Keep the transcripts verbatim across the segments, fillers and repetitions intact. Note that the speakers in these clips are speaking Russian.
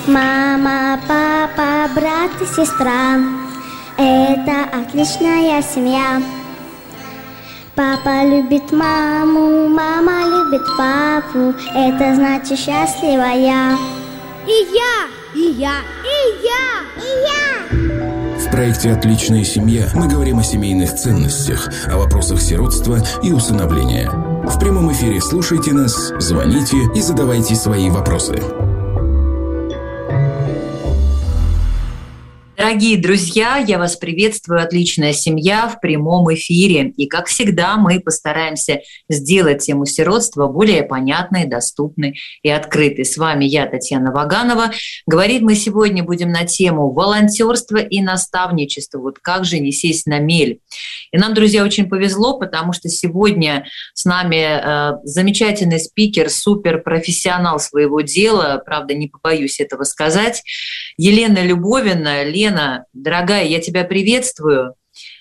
Мама, папа, брат и сестра — это отличная семья. Папа любит маму, мама любит папу, это значит счастлива я. И я, и я, и я, и я. В проекте «Отличная семья» мы говорим о семейных ценностях, о вопросах сиротства и усыновления. В прямом эфире слушайте нас, звоните и задавайте свои вопросы. Дорогие друзья, я вас приветствую. «Отличная семья» в прямом эфире. И, как всегда, мы постараемся сделать тему сиротства более понятной, доступной и открытой. С вами я, Татьяна Ваганова. Говорить мы сегодня будем на тему волонтерства и наставничества. Вот как же не сесть на мель. И нам, друзья, очень повезло, потому что сегодня с нами э, замечательный спикер, суперпрофессионал своего дела, правда, не побоюсь этого сказать, Елена Любовина. Лена, дорогая, я тебя приветствую.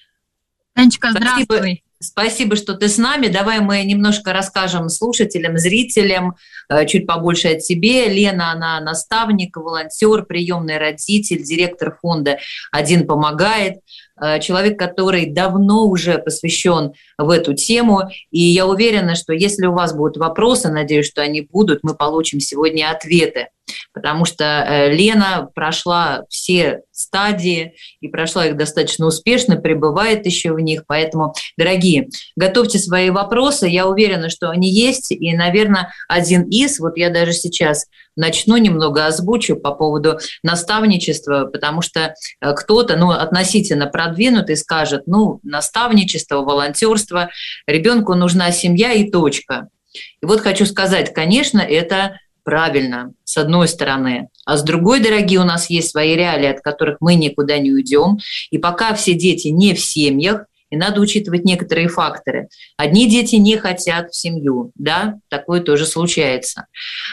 Танечка, здравствуй. Спасибо, спасибо, что ты с нами. Давай мы немножко расскажем слушателям, зрителям чуть побольше о тебе. Лена, она наставник, волонтер, приемный родитель, директор фонда «Один помогает». Человек, который давно уже посвящен в эту тему. И я уверена, что если у вас будут вопросы, надеюсь, что они будут, мы получим сегодня ответы. Потому что Лена прошла все стадии и прошла их достаточно успешно, пребывает еще в них. Поэтому, дорогие, готовьте свои вопросы. Я уверена, что они есть. И, наверное, один из, вот я даже сейчас начну немного озвучу по поводу наставничества, потому что кто-то, ну, относительно продвинутый скажет, ну, наставничество, волонтерство, ребенку нужна семья и точка. И вот хочу сказать, конечно, это правильно, с одной стороны. А с другой, дорогие, у нас есть свои реалии, от которых мы никуда не уйдем. И пока все дети не в семьях, и надо учитывать некоторые факторы. Одни дети не хотят в семью, да, такое тоже случается.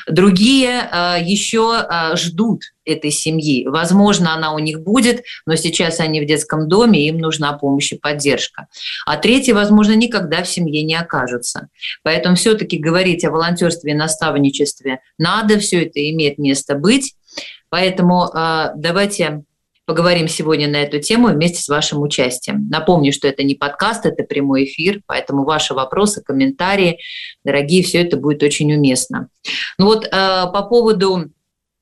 Другие э, еще э, ждут этой семьи. Возможно, она у них будет, но сейчас они в детском доме, им нужна помощь и поддержка. А третьи, возможно, никогда в семье не окажутся. Поэтому все-таки говорить о волонтерстве и наставничестве надо, все это имеет место быть. Поэтому э, давайте поговорим сегодня на эту тему вместе с вашим участием. Напомню, что это не подкаст, это прямой эфир, поэтому ваши вопросы, комментарии, дорогие, все это будет очень уместно. Ну вот э, по поводу,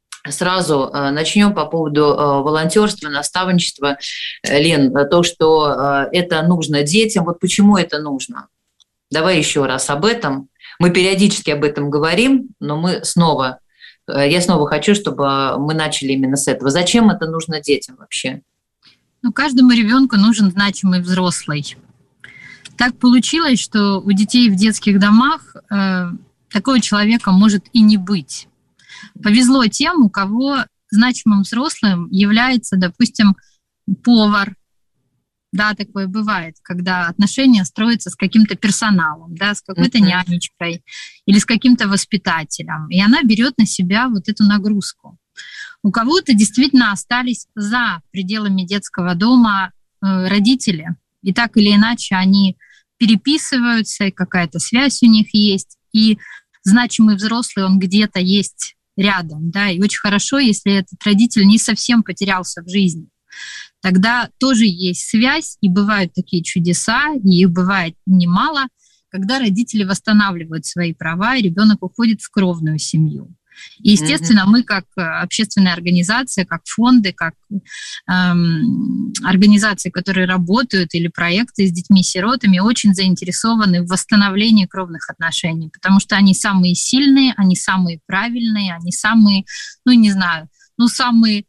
сразу э, начнем по поводу э, волонтерства, наставничества. Лен, то, что э, это нужно детям, вот почему это нужно? Давай еще раз об этом. Мы периодически об этом говорим, но мы снова... Я снова хочу, чтобы мы начали именно с этого. Зачем это нужно детям вообще? Ну, каждому ребенку нужен значимый взрослый. Так получилось, что у детей в детских домах э, такого человека может и не быть. Повезло тем, у кого значимым взрослым является, допустим, повар. Да, такое бывает, когда отношения строятся с каким-то персоналом, да, с какой-то mm-hmm. нянечкой или с каким-то воспитателем, и она берет на себя вот эту нагрузку. У кого-то действительно остались за пределами детского дома э, родители, и так или иначе они переписываются, и какая-то связь у них есть, и значимый взрослый, он где-то есть рядом, да, и очень хорошо, если этот родитель не совсем потерялся в жизни. Тогда тоже есть связь, и бывают такие чудеса, и их бывает немало, когда родители восстанавливают свои права, и ребенок уходит в кровную семью. И, естественно, мы как общественная организация, как фонды, как эм, организации, которые работают, или проекты с детьми-сиротами, очень заинтересованы в восстановлении кровных отношений, потому что они самые сильные, они самые правильные, они самые, ну, не знаю, ну, самые...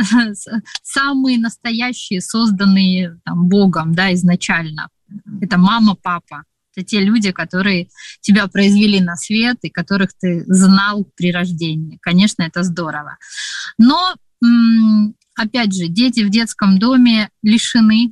самые настоящие, созданные там, Богом, да, изначально. Это мама, папа. Это те люди, которые тебя произвели на свет и которых ты знал при рождении. Конечно, это здорово. Но, опять же, дети в детском доме лишены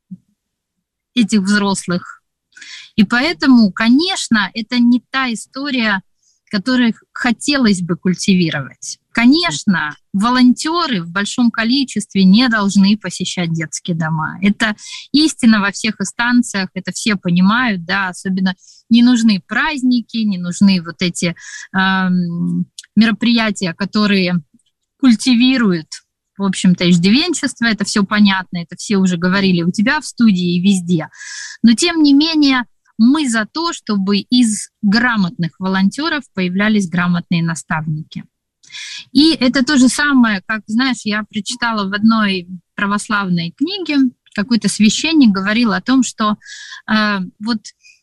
этих взрослых. И поэтому, конечно, это не та история, которую хотелось бы культивировать. Конечно, волонтеры в большом количестве не должны посещать детские дома. Это истина во всех инстанциях, это все понимают, да, особенно не нужны праздники, не нужны вот эти э, мероприятия, которые культивирует, в общем-то, иждивенчество, это все понятно, это все уже говорили у тебя в студии и везде. Но, тем не менее, мы за то, чтобы из грамотных волонтеров появлялись грамотные наставники. И это то же самое, как, знаешь, я прочитала в одной православной книге, какой-то священник говорил о том, что э, вот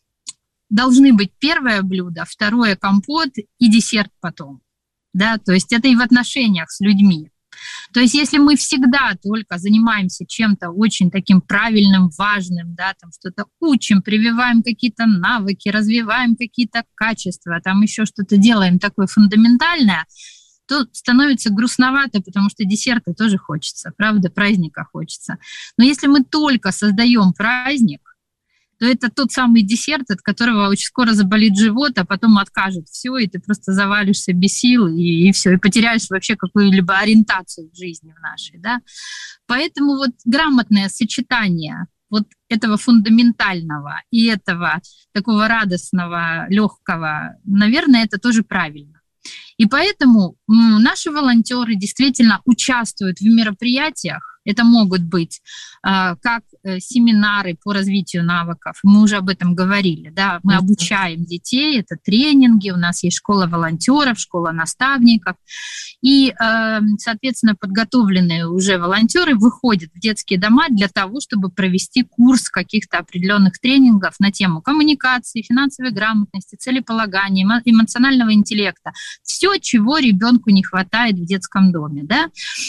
должны быть первое блюдо, второе компот и десерт потом. Да? То есть это и в отношениях с людьми. То есть если мы всегда только занимаемся чем-то очень таким правильным, важным, да, там что-то учим, прививаем какие-то навыки, развиваем какие-то качества, там еще что-то делаем такое фундаментальное, то становится грустновато, потому что десерта тоже хочется, правда, праздника хочется. Но если мы только создаем праздник, то это тот самый десерт, от которого очень скоро заболит живот, а потом откажет все, и ты просто завалишься без сил, и, и все, и потеряешь вообще какую-либо ориентацию в жизни в нашей, да. Поэтому вот грамотное сочетание вот этого фундаментального и этого такого радостного, легкого, наверное, это тоже правильно. И поэтому наши волонтеры действительно участвуют в мероприятиях. Это могут быть э, как семинары по развитию навыков. Мы уже об этом говорили. Да? Мы обучаем детей, это тренинги, у нас есть школа волонтеров, школа наставников. И, э, соответственно, подготовленные уже волонтеры выходят в детские дома для того, чтобы провести курс каких-то определенных тренингов на тему коммуникации, финансовой грамотности, целеполагания, эмоционального интеллекта. Все, чего ребенку не хватает в детском доме. Да?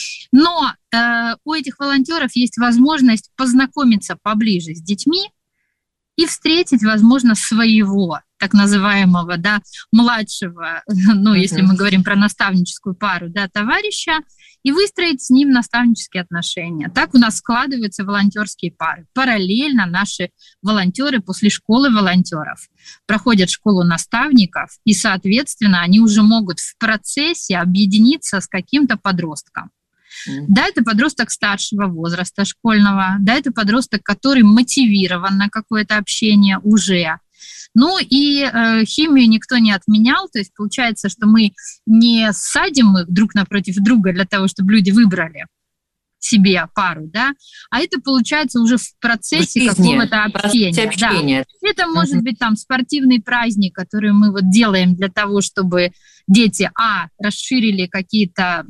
Но э, у этих волонтеров есть возможность познакомиться поближе с детьми и встретить, возможно, своего так называемого, да, младшего, ну, mm-hmm. если мы говорим про наставническую пару, да, товарища, и выстроить с ним наставнические отношения. Так у нас складываются волонтерские пары. Параллельно наши волонтеры после школы волонтеров проходят школу наставников, и, соответственно, они уже могут в процессе объединиться с каким-то подростком. Да, это подросток старшего возраста, школьного, да, это подросток, который мотивирован на какое-то общение уже. Ну и э, химию никто не отменял, то есть получается, что мы не садим их друг напротив друга для того, чтобы люди выбрали себе пару, да, а это получается уже в процессе какого-то общения. общения. Да. Это может uh-huh. быть там спортивный праздник, который мы вот делаем для того, чтобы дети, а, расширили какие-то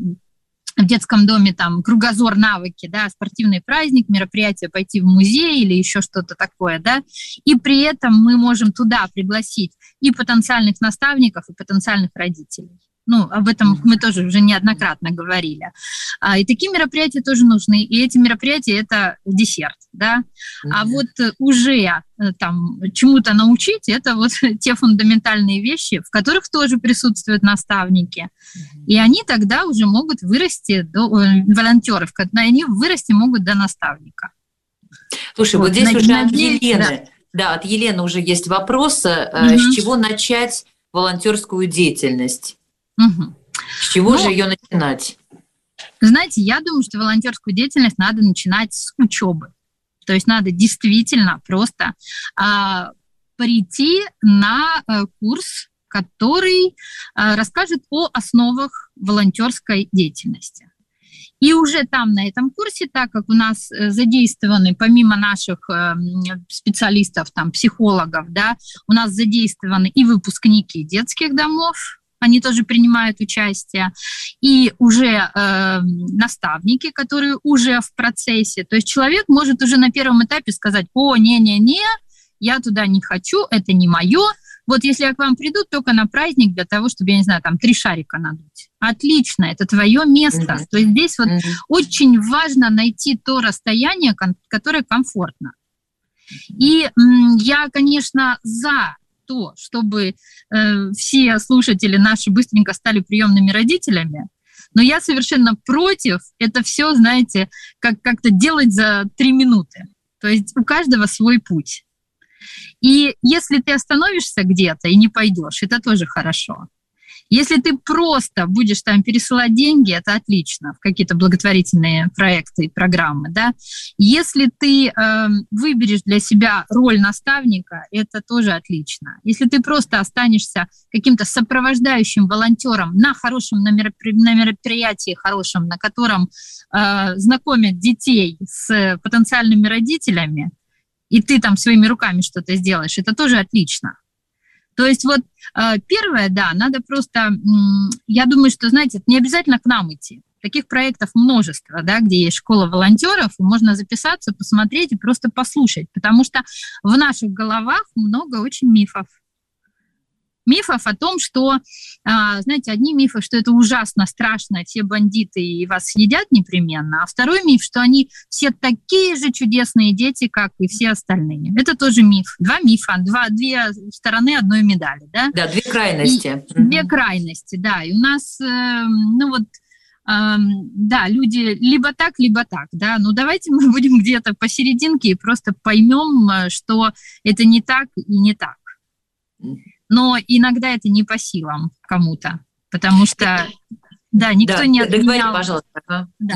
в детском доме там кругозор, навыки, да, спортивный праздник, мероприятие, пойти в музей или еще что-то такое, да, и при этом мы можем туда пригласить и потенциальных наставников, и потенциальных родителей. Ну, об этом мы тоже уже неоднократно говорили. А, и такие мероприятия тоже нужны. И эти мероприятия – это десерт, да. Mm-hmm. А вот уже там чему-то научить – это вот те фундаментальные вещи, в которых тоже присутствуют наставники. Mm-hmm. И они тогда уже могут вырасти до волонтеров, они вырасти могут до наставника. Слушай, вот, вот здесь уже от Елены, да. да, от Елены уже есть вопрос, mm-hmm. с чего начать волонтерскую деятельность? Угу. С чего Но, же ее начинать? Знаете, я думаю, что волонтерскую деятельность надо начинать с учебы. То есть надо действительно просто а, прийти на а, курс, который а, расскажет о основах волонтерской деятельности. И уже там, на этом курсе, так как у нас задействованы, помимо наших э, специалистов, там, психологов, да, у нас задействованы и выпускники детских домов, они тоже принимают участие, и уже э, наставники, которые уже в процессе. То есть человек может уже на первом этапе сказать: о, не-не-не, я туда не хочу, это не мое. Вот если я к вам приду только на праздник для того, чтобы, я не знаю, там три шарика надуть. Отлично, это твое место. Mm-hmm. То есть здесь вот mm-hmm. очень важно найти то расстояние, которое комфортно. И м, я, конечно, за то, чтобы э, все слушатели наши быстренько стали приемными родителями, но я совершенно против это все, знаете, как- как-то делать за три минуты. То есть у каждого свой путь. И если ты остановишься где-то и не пойдешь, это тоже хорошо. Если ты просто будешь там пересылать деньги, это отлично, в какие-то благотворительные проекты и программы, да. Если ты э, выберешь для себя роль наставника, это тоже отлично. Если ты просто останешься каким-то сопровождающим волонтером на хорошем, на, меропри- на мероприятии хорошем, на котором э, знакомят детей с потенциальными родителями, и ты там своими руками что-то сделаешь, это тоже отлично. То есть вот первое, да, надо просто, я думаю, что, знаете, это не обязательно к нам идти. Таких проектов множество, да, где есть школа волонтеров, и можно записаться, посмотреть и просто послушать, потому что в наших головах много очень мифов. Мифов о том, что, знаете, одни мифы, что это ужасно, страшно, все бандиты и вас съедят непременно, а второй миф, что они все такие же чудесные дети, как и все остальные. Это тоже миф. Два мифа, два, две стороны одной медали, да? Да, две крайности. И, две крайности, да. И у нас, ну вот, да, люди либо так, либо так, да. Ну давайте мы будем где-то посерединке и просто поймем, что это не так и не так. Но иногда это не по силам кому-то, потому что, да, никто да, не отменял. Договорите, пожалуйста. Да.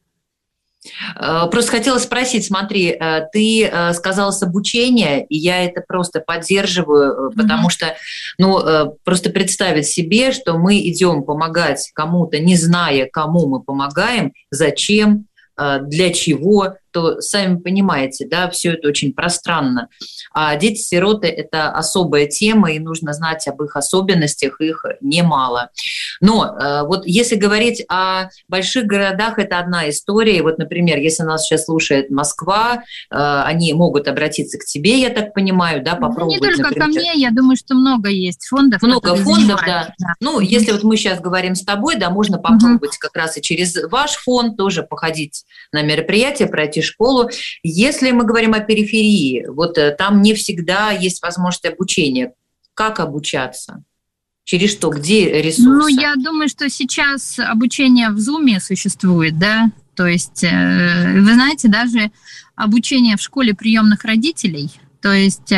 Угу. Просто хотела спросить, смотри, ты сказала с обучения, и я это просто поддерживаю, потому mm-hmm. что, ну, просто представить себе, что мы идем помогать кому-то, не зная, кому мы помогаем, зачем, для чего, то сами понимаете, да, все это очень пространно. А дети-сироты – это особая тема, и нужно знать об их особенностях, их немало. Но э, вот если говорить о больших городах, это одна история. Вот, например, если нас сейчас слушает Москва, э, они могут обратиться к тебе, я так понимаю, да, попробовать. Ну, не только например. ко мне, я думаю, что много есть фондов. Много фондов, да. да. Ну, mm-hmm. если вот мы сейчас говорим с тобой, да, можно попробовать mm-hmm. как раз и через ваш фонд тоже походить на мероприятие, пройти школу. Если мы говорим о периферии, вот там не всегда есть возможность обучения. Как обучаться? Через что? Где ресурсы? Ну, я думаю, что сейчас обучение в Zoom существует, да. То есть, вы знаете, даже обучение в школе приемных родителей, то есть,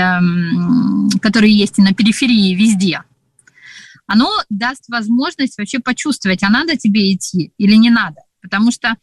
которые есть и на периферии везде, оно даст возможность вообще почувствовать, а надо тебе идти или не надо. Потому что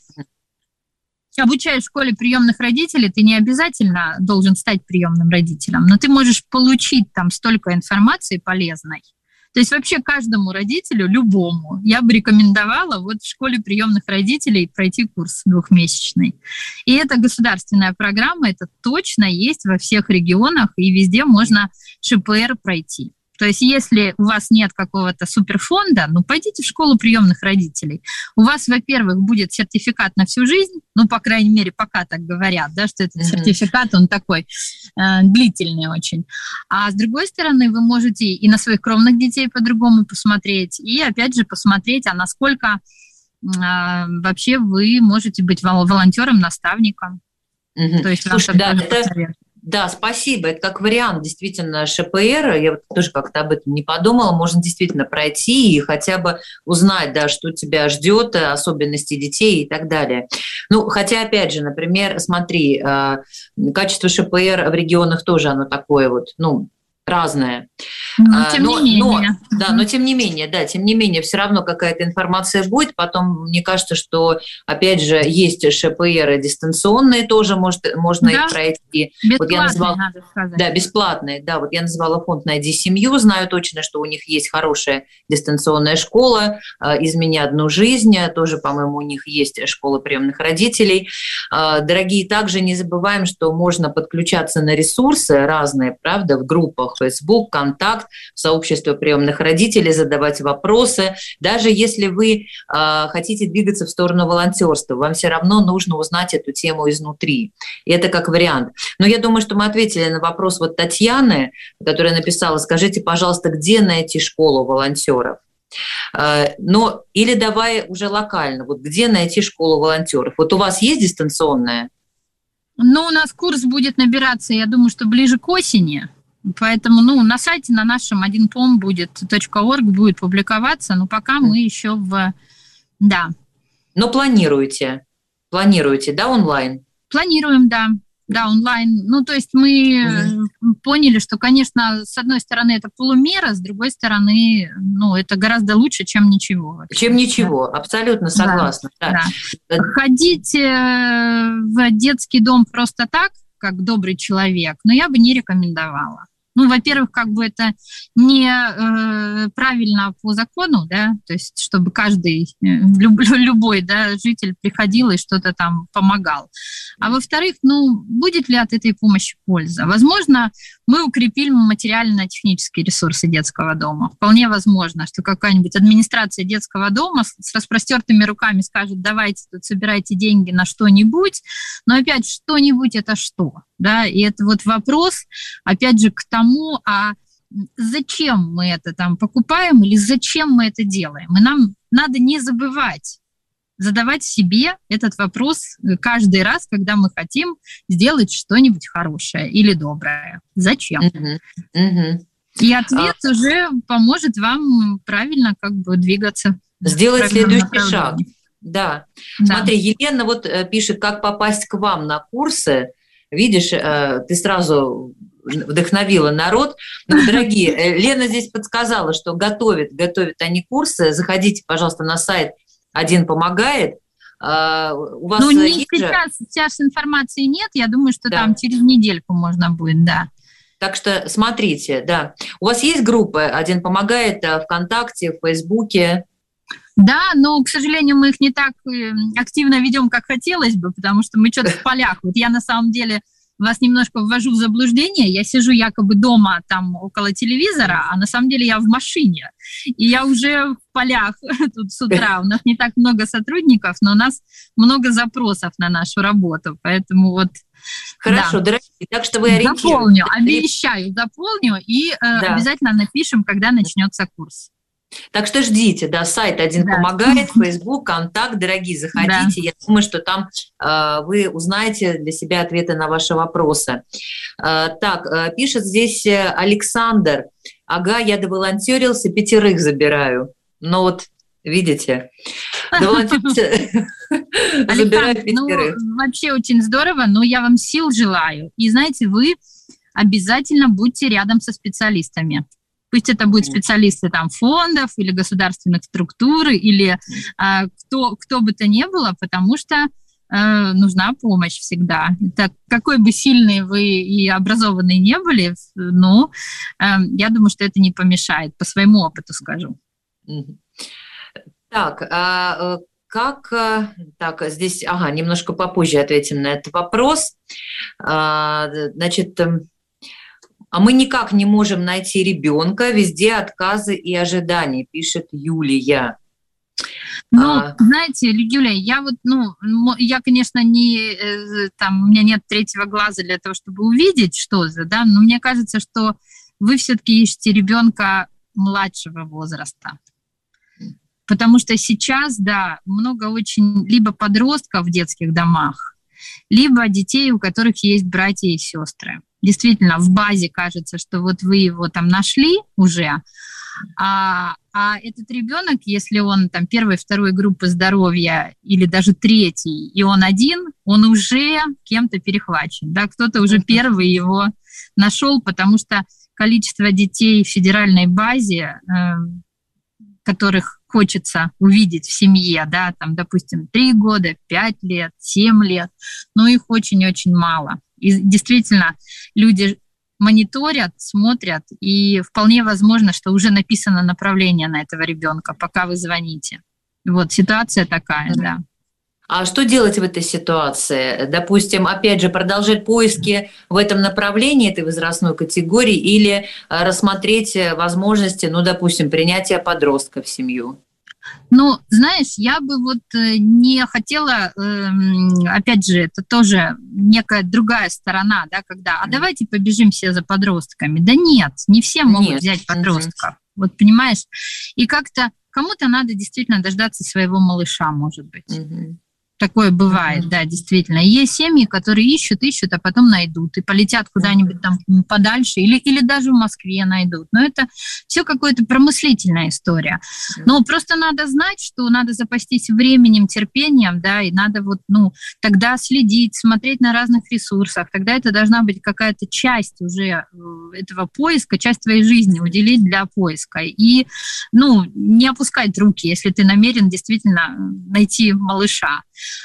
обучая в школе приемных родителей, ты не обязательно должен стать приемным родителем, но ты можешь получить там столько информации полезной. То есть вообще каждому родителю, любому, я бы рекомендовала вот в школе приемных родителей пройти курс двухмесячный. И это государственная программа, это точно есть во всех регионах, и везде можно ШПР пройти. То есть если у вас нет какого-то суперфонда, ну, пойдите в школу приемных родителей. У вас, во-первых, будет сертификат на всю жизнь, ну, по крайней мере, пока так говорят, да, что этот mm-hmm. сертификат, он такой э, длительный очень. А с другой стороны, вы можете и на своих кровных детей по-другому посмотреть, и, опять же, посмотреть, а насколько э, вообще вы можете быть волонтером, наставником. Mm-hmm. То есть, слушай, да, это... Да, спасибо. Это как вариант действительно ШПР. Я вот тоже как-то об этом не подумала. Можно действительно пройти и хотя бы узнать, да, что тебя ждет, особенности детей и так далее. Ну, хотя, опять же, например, смотри, качество ШПР в регионах тоже оно такое вот, ну, разное. Но, тем но, не но, менее. Да, но тем не менее, да, тем не менее, все равно какая-то информация будет. Потом, мне кажется, что, опять же, есть ШПРы дистанционные тоже, может, можно да. их пройти. Бесплатные, вот я назвала, надо сказать. Да, бесплатные, да. Вот я назвала фонд «Найди семью», знаю точно, что у них есть хорошая дистанционная школа «Измени одну жизнь», тоже, по-моему, у них есть школа приемных родителей. Дорогие, также не забываем, что можно подключаться на ресурсы разные, правда, в группах Facebook, Контакт, в сообщество приемных родителей, задавать вопросы. Даже если вы э, хотите двигаться в сторону волонтерства, вам все равно нужно узнать эту тему изнутри. И это как вариант. Но я думаю, что мы ответили на вопрос вот Татьяны, которая написала: скажите, пожалуйста, где найти школу волонтеров? Э, но или давай уже локально, вот где найти школу волонтеров? Вот у вас есть дистанционная? Ну, у нас курс будет набираться, я думаю, что ближе к осени. Поэтому, ну, на сайте на нашем один пом будет .org будет публиковаться, но пока мы еще в... Да. Но планируете? Планируете, да, онлайн? Планируем, да. Да, онлайн. Ну, то есть мы угу. поняли, что, конечно, с одной стороны это полумера, с другой стороны, ну, это гораздо лучше, чем ничего. Вообще. Чем ничего, да. Абсолютно согласна. Да, да. Ходить в детский дом просто так, как добрый человек, но я бы не рекомендовала. Ну, во-первых, как бы это не э, правильно по закону, да, то есть чтобы каждый, люб, любой, да, житель приходил и что-то там помогал. А во-вторых, ну, будет ли от этой помощи польза? Возможно, мы укрепим материально-технические ресурсы детского дома. Вполне возможно, что какая-нибудь администрация детского дома с распростертыми руками скажет, давайте тут собирайте деньги на что-нибудь, но опять что-нибудь это что? Да, и это вот вопрос, опять же, к тому, а зачем мы это там покупаем или зачем мы это делаем? И нам надо не забывать задавать себе этот вопрос каждый раз, когда мы хотим сделать что-нибудь хорошее или доброе. Зачем? Uh-huh. Uh-huh. И ответ uh-huh. уже поможет вам правильно как бы двигаться. Сделать следующий шаг. Да. да. Смотри, Елена вот пишет, как попасть к вам на курсы. Видишь, ты сразу вдохновила народ. Ну, дорогие, Лена здесь подсказала, что готовят, готовят они курсы. Заходите, пожалуйста, на сайт «Один помогает». У вас ну, не сейчас, сейчас информации нет. Я думаю, что да. там через недельку можно будет, да. Так что смотрите, да. У вас есть группы «Один помогает» ВКонтакте, в Фейсбуке? Да, но, к сожалению, мы их не так активно ведем, как хотелось бы, потому что мы что-то в полях. Вот я на самом деле вас немножко ввожу в заблуждение. Я сижу якобы дома там около телевизора, а на самом деле я в машине. И я уже в полях тут с утра. У нас не так много сотрудников, но у нас много запросов на нашу работу. Поэтому вот... Хорошо, да. Дорогие, так что вы ориентируетесь. Заполню, обещаю, заполню и э, да. обязательно напишем, когда начнется курс. Так что ждите, да, сайт «Один да. помогает», Facebook, Контакт, дорогие, заходите. Да. Я думаю, что там э, вы узнаете для себя ответы на ваши вопросы. Э, так, э, пишет здесь Александр. Ага, я доволонтерился, пятерых забираю. Ну вот, видите, доволонтерился, забираю пятерых. Ну, вообще очень здорово, но я вам сил желаю. И знаете, вы обязательно будьте рядом со специалистами. Пусть это будут специалисты там, фондов или государственных структур, или э, кто, кто бы то ни было, потому что э, нужна помощь всегда. Так, какой бы сильный вы и образованный не были, но э, я думаю, что это не помешает, по своему опыту скажу. Так, а как... Так, здесь, ага, немножко попозже ответим на этот вопрос. А, значит... А мы никак не можем найти ребенка, везде отказы и ожидания, пишет Юлия. Ну, а... знаете, Юлия, я вот, ну, я, конечно, не, там, у меня нет третьего глаза для того, чтобы увидеть, что за, да, но мне кажется, что вы все-таки ищете ребенка младшего возраста. Потому что сейчас, да, много очень либо подростков в детских домах, либо детей, у которых есть братья и сестры. Действительно, в базе кажется, что вот вы его там нашли уже, а, а этот ребенок, если он там первой, второй группы здоровья или даже третий, и он один, он уже кем-то перехвачен, да, кто-то уже первый его нашел, потому что количество детей в федеральной базе, э, которых хочется увидеть в семье, да, там, допустим, три года, пять лет, семь лет, но их очень-очень мало. И действительно, люди мониторят, смотрят, и вполне возможно, что уже написано направление на этого ребенка, пока вы звоните. Вот ситуация такая, да. А что делать в этой ситуации? Допустим, опять же, продолжать поиски в этом направлении, этой возрастной категории, или рассмотреть возможности, ну, допустим, принятия подростка в семью? Ну, знаешь, я бы вот не хотела, опять же, это тоже некая другая сторона, да, когда, а давайте побежим все за подростками. Да нет, не все могут нет. взять подростков, mm-hmm. вот понимаешь? И как-то кому-то надо действительно дождаться своего малыша, может быть. Mm-hmm. Такое бывает, mm-hmm. да, действительно. Есть семьи, которые ищут, ищут, а потом найдут и полетят куда-нибудь там подальше или, или даже в Москве найдут. Но это все какая-то промыслительная история. Mm-hmm. Но просто надо знать, что надо запастись временем, терпением, да, и надо вот, ну, тогда следить, смотреть на разных ресурсах. Тогда это должна быть какая-то часть уже этого поиска, часть твоей жизни уделить для поиска. И, ну, не опускать руки, если ты намерен действительно найти малыша.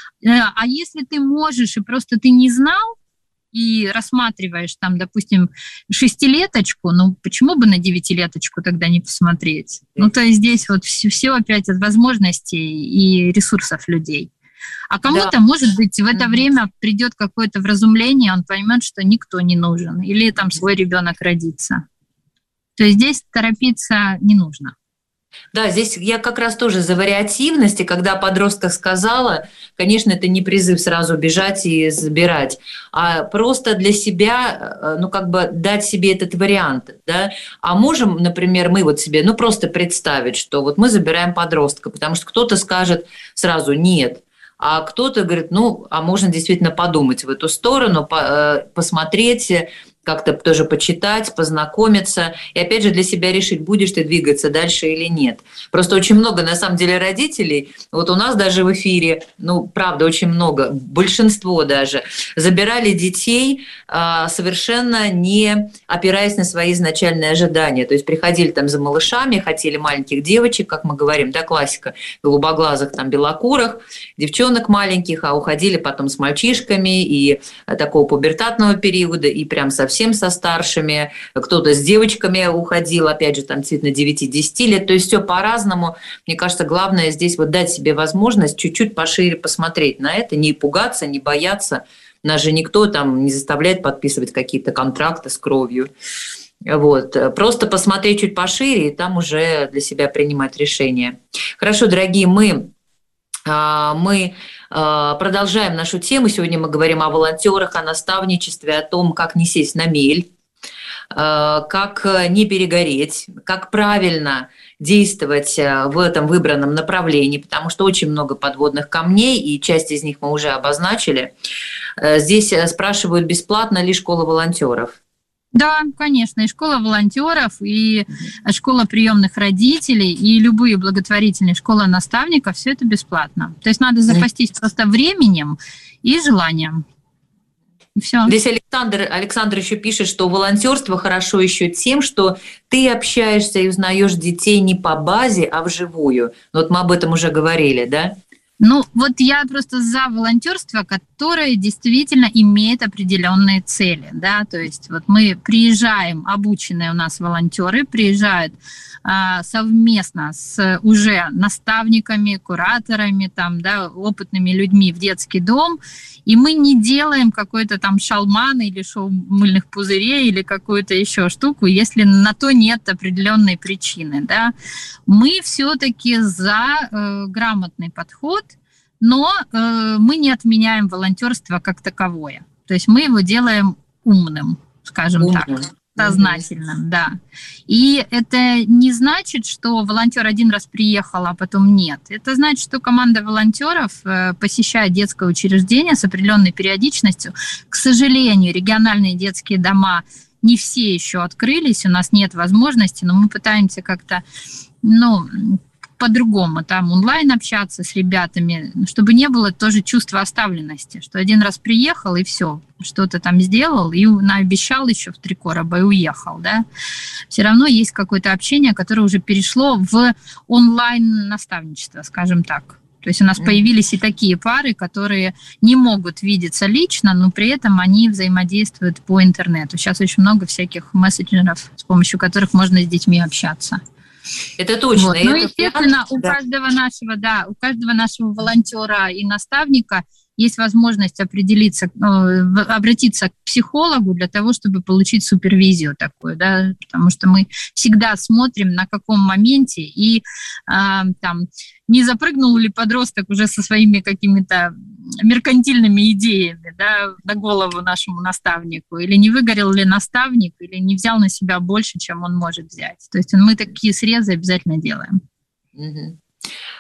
А если ты можешь, и просто ты не знал, и рассматриваешь там, допустим, шестилеточку, ну почему бы на девятилеточку тогда не посмотреть? Ну то есть здесь вот все, все опять от возможностей и ресурсов людей. А кому-то, да. может быть, в это время придет какое-то вразумление, он поймет, что никто не нужен, или там свой ребенок родится. То есть здесь торопиться не нужно. Да, здесь я как раз тоже за вариативность, и когда о подростках сказала, конечно, это не призыв сразу бежать и забирать, а просто для себя, ну, как бы дать себе этот вариант, да, а можем, например, мы вот себе, ну, просто представить, что вот мы забираем подростка, потому что кто-то скажет сразу «нет», а кто-то говорит, ну, а можно действительно подумать в эту сторону, посмотреть, как-то тоже почитать, познакомиться и, опять же, для себя решить, будешь ты двигаться дальше или нет. Просто очень много, на самом деле, родителей, вот у нас даже в эфире, ну, правда, очень много, большинство даже, забирали детей совершенно не опираясь на свои изначальные ожидания. То есть приходили там за малышами, хотели маленьких девочек, как мы говорим, да, классика, голубоглазых, там, белокурых, девчонок маленьких, а уходили потом с мальчишками и такого пубертатного периода, и прям совсем совсем со старшими, кто-то с девочками уходил, опять же, там действительно девять-десять лет, то есть все по-разному. Мне кажется, главное здесь вот дать себе возможность чуть-чуть пошире посмотреть на это, не пугаться, не бояться. Нас же никто там не заставляет подписывать какие-то контракты с кровью. Вот. Просто посмотреть чуть пошире и там уже для себя принимать решения. Хорошо, дорогие, мы... мы продолжаем нашу тему. Сегодня мы говорим о волонтерах, о наставничестве, о том, как не сесть на мель, как не перегореть, как правильно действовать в этом выбранном направлении, потому что очень много подводных камней, и часть из них мы уже обозначили. Здесь спрашивают, бесплатно ли школа волонтеров? Да, конечно, и школа волонтеров, и школа приемных родителей, и любые благотворительные школы наставников, все это бесплатно. То есть надо запастись просто временем и желанием. И все. Здесь Александр, Александр еще пишет, что волонтерство хорошо еще тем, что ты общаешься и узнаешь детей не по базе, а вживую. Вот мы об этом уже говорили, да? Ну, вот я просто за волонтерство, которое действительно имеет определенные цели, да, то есть вот мы приезжаем, обученные у нас волонтеры приезжают а, совместно с уже наставниками, кураторами, там, да, опытными людьми в детский дом, и мы не делаем какой-то там шалман или шоу мыльных пузырей или какую-то еще штуку, если на то нет определенной причины, да. Мы все-таки за э, грамотный подход, но э, мы не отменяем волонтерство как таковое. То есть мы его делаем умным, скажем умным. так, сознательным, mm-hmm. да. И это не значит, что волонтер один раз приехал, а потом нет. Это значит, что команда волонтеров э, посещает детское учреждение с определенной периодичностью. К сожалению, региональные детские дома не все еще открылись, у нас нет возможности, но мы пытаемся как-то, ну, по-другому, там онлайн общаться с ребятами, чтобы не было тоже чувства оставленности, что один раз приехал и все, что-то там сделал и наобещал еще в три короба и уехал, да. Все равно есть какое-то общение, которое уже перешло в онлайн-наставничество, скажем так. То есть у нас появились и такие пары, которые не могут видеться лично, но при этом они взаимодействуют по интернету. Сейчас очень много всяких мессенджеров, с помощью которых можно с детьми общаться. Это точно. Вот. Это ну, естественно, да. у каждого нашего, да, у каждого нашего волонтера и наставника есть возможность определиться, обратиться к психологу для того, чтобы получить супервизию такую, да, потому что мы всегда смотрим, на каком моменте и э, там не запрыгнул ли подросток уже со своими какими-то меркантильными идеями, да, на голову нашему наставнику, или не выгорел ли наставник, или не взял на себя больше, чем он может взять. То есть мы такие срезы обязательно делаем. Угу.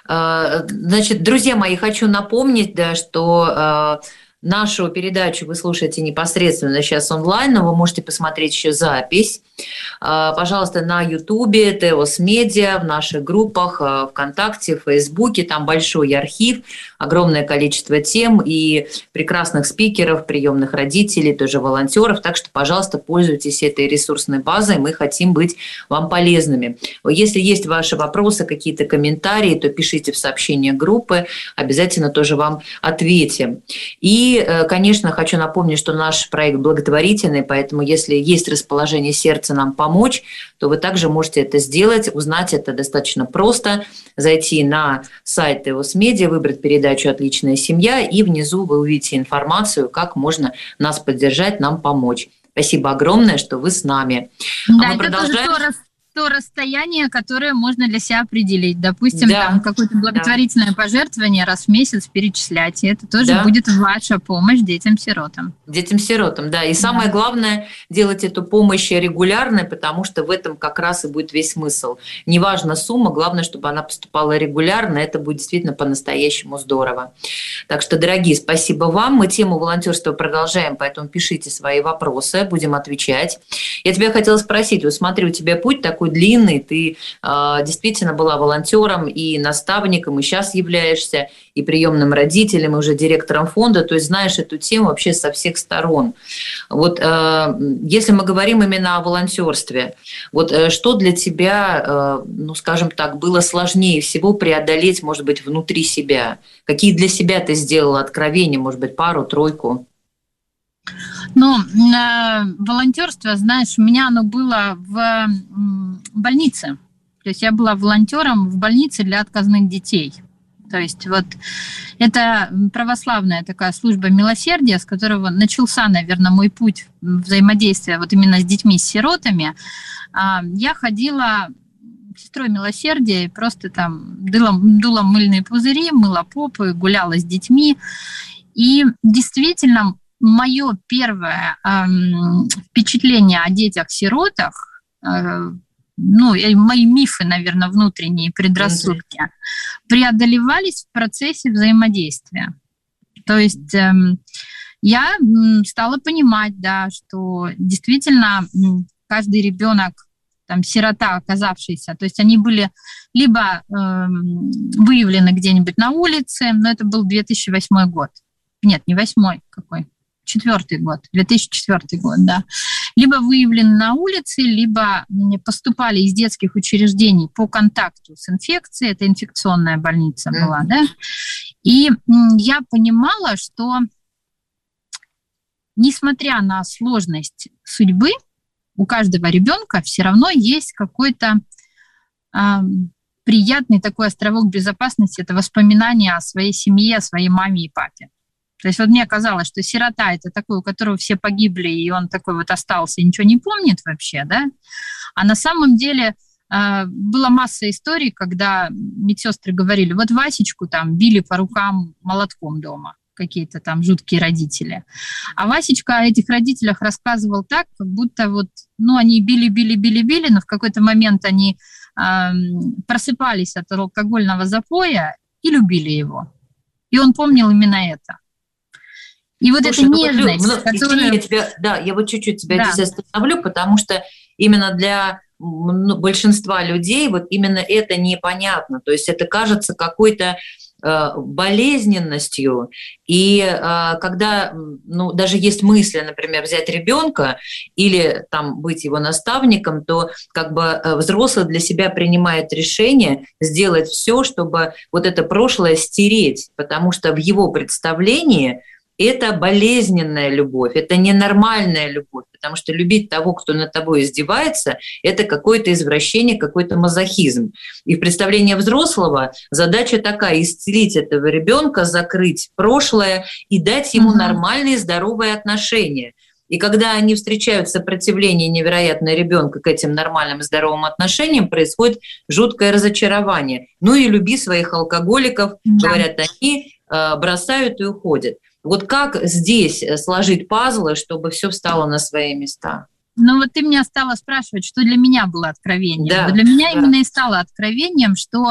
Значит, друзья мои, хочу напомнить, да, что нашу передачу вы слушаете непосредственно сейчас онлайн, но вы можете посмотреть еще запись. Пожалуйста, на Ютубе, Теос Медиа, в наших группах, ВКонтакте, в Фейсбуке. Там большой архив, огромное количество тем и прекрасных спикеров, приемных родителей, тоже волонтеров. Так что, пожалуйста, пользуйтесь этой ресурсной базой. Мы хотим быть вам полезными. Если есть ваши вопросы, какие-то комментарии, то пишите в сообщения группы. Обязательно тоже вам ответим. И И, конечно, хочу напомнить, что наш проект благотворительный, поэтому если есть расположение сердца нам помочь, то вы также можете это сделать. Узнать это достаточно просто. Зайти на сайт Теос Медиа, выбрать передачу «Отличная семья», и внизу вы увидите информацию, как можно нас поддержать, нам помочь. Спасибо огромное, что вы с нами. Да, а мы продолжаем. То расстояние, которое можно для себя определить. Допустим, да. там какое-то благотворительное да. пожертвование раз в месяц перечислять. И это тоже да. будет ваша помощь детям-сиротам. Детям-сиротам, да. И да. самое главное, делать эту помощь регулярной, потому что в этом как раз и будет весь смысл. Неважно сумма, главное, чтобы она поступала регулярно. Это будет действительно по-настоящему здорово. Так что, дорогие, спасибо вам. Мы тему волонтерства продолжаем, поэтому пишите свои вопросы, будем отвечать. Я тебя хотела спросить, вот смотри, у тебя путь такой длинный, ты э, действительно была волонтером и наставником, и сейчас являешься и приемным родителем, и уже директором фонда, то есть знаешь эту тему вообще со всех сторон. Вот э, если мы говорим именно о волонтерстве, вот э, что для тебя, э, ну скажем так, было сложнее всего преодолеть, может быть, внутри себя? Какие для себя ты сделала откровения, может быть, пару, тройку? Ну, э, волонтерство, знаешь, у меня оно было в э, больнице. То есть я была волонтером в больнице для отказных детей. То есть вот это православная такая служба милосердия, с которого начался, наверное, мой путь взаимодействия вот именно с детьми, с сиротами. Э, я ходила сестрой милосердия и просто там дула, дула мыльные пузыри, мыла попы, гуляла с детьми. И действительно, мое первое э, впечатление о детях-сиротах, э, ну, и мои мифы, наверное, внутренние предрассудки, mm-hmm. преодолевались в процессе взаимодействия. То есть э, я стала понимать, да, что действительно каждый ребенок, там, сирота, оказавшийся, то есть они были либо э, выявлены где-нибудь на улице, но это был две тысячи восьмой год. Нет, не восьмой, какой? Четвертый год, две тысячи четвёртый год, да. Либо выявлены на улице, либо поступали из детских учреждений по контакту с инфекцией, это инфекционная больница mm-hmm. была, да. И я понимала, что несмотря на сложность судьбы, у каждого ребенка все равно есть какой-то э, приятный такой островок безопасности, это воспоминания о своей семье, о своей маме и папе. То есть вот мне казалось, что сирота – это такой, у которого все погибли, и он такой вот остался, и ничего не помнит вообще, да? А на самом деле э, была масса историй, когда медсестры говорили, вот Васечку там били по рукам молотком дома, какие-то там жуткие родители. А Васечка о этих родителях рассказывал так, как будто вот, ну, они били-били-били-били, но в какой-то момент они э, просыпались от алкогольного запоя и любили его. И он помнил именно это. И вот Слушай, эта нежность, ну, которая... я тебя, да, я вот чуть-чуть тебя да. здесь остановлю, потому что именно для ну, большинства людей вот именно это непонятно. То есть это кажется какой-то э, болезненностью. И э, когда ну, даже есть мысли, например, взять ребенка или там, быть его наставником, то как бы взрослый для себя принимает решение сделать все, чтобы вот это прошлое стереть, потому что в его представлении это болезненная любовь, это ненормальная любовь, потому что любить того, кто над тобой издевается, это какое-то извращение, какой-то мазохизм. И в представлении взрослого задача такая – исцелить этого ребенка, закрыть прошлое и дать ему mm-hmm. нормальные здоровые отношения. И когда они встречают сопротивление невероятное ребенка к этим нормальным и здоровым отношениям, происходит жуткое разочарование. Ну и люби своих алкоголиков, да. говорят они, бросают и уходят. Вот как здесь сложить пазлы, чтобы все встало на свои места? Ну вот ты меня стала спрашивать, что для меня было откровением. Да, для меня да. именно и стало откровением, что